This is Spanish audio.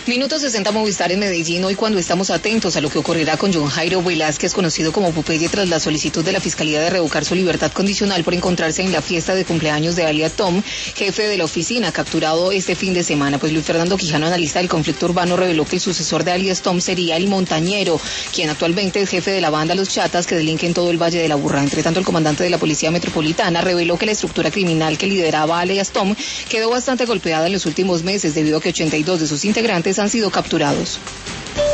Minuto 60 Movistar en Medellín, hoy cuando estamos atentos a lo que ocurrirá con John Jairo Velázquez, conocido como Popeye, tras la solicitud de la Fiscalía de revocar su libertad condicional por encontrarse en la fiesta de cumpleaños de alias Tom, jefe de la oficina, capturado este fin de semana. Pues Luis Fernando Quijano, analista del conflicto urbano, reveló que el sucesor de alias Tom sería el Montañero, quien actualmente es jefe de la banda Los Chatas, que delinquen todo el Valle de la Burra. Entre tanto, el comandante de la Policía Metropolitana reveló que la estructura criminal que lideraba alias Tom quedó bastante golpeada en los últimos meses, debido a que 82 de sus integrantes han sido capturados.